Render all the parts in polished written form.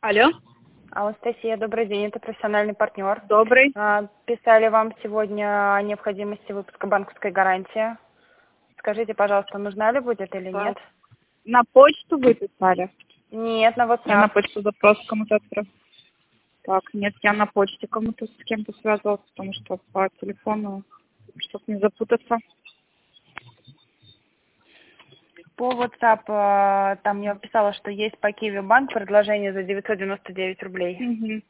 Алло, Анастасия, добрый день, это профессиональный партнер. добрый. Писали вам сегодня о необходимости выпуска банковской гарантии. Скажите, пожалуйста, нужна ли будет или Так. нет? На почту вы писали? Нет, на Я на WhatsApp. почту запрос кому-то отправила. Так, нет, я на почте кому-то с кем-то связывалась, потому что по телефону, чтобы не запутаться. По WhatsApp там я писала, что есть по Киви банк предложение за 999 рублей. Мгм.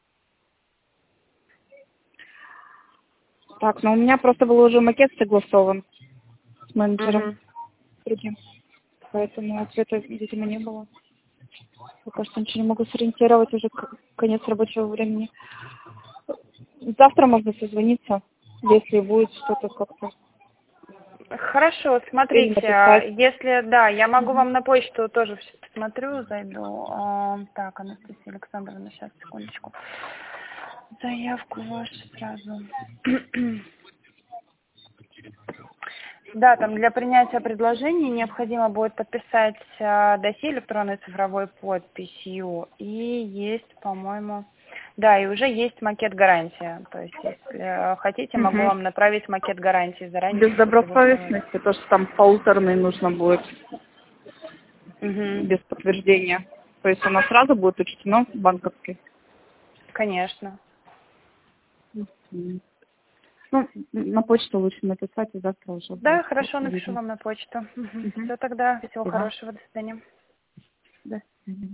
Так, ну у меня просто был уже макет согласован с менеджером Угу. другим, поэтому ответа, видимо, не было. Пока что ничего не могу сориентировать, уже конец рабочего времени. Завтра можно созвониться, если будет что-то как-то. Хорошо, Или смотрите, написать. если, да, я могу Мгм. вам на почту тоже все посмотрю, зайду. Так, Анастасия Александровна, сейчас, секундочку. Заявку вашу сразу. Да, там для принятия предложений необходимо будет подписать досье электронной цифровой подписью. И есть, по-моему, да, и уже есть макет гарантии. То есть, если хотите, могу Мгм. вам направить макет гарантии заранее, Без чтобы вы посмотрели. добросовестности, то, что там полуторный нужно будет, Угу. без подтверждения. То есть оно сразу будет учтено в банковской. Конечно. Мгм. Ну, на почту лучше написать, и завтра уже Да, будет хорошо, напишу видно. вам на почту. Мгм. Все тогда. Всего Спасибо. хорошего. До свидания. До свидания.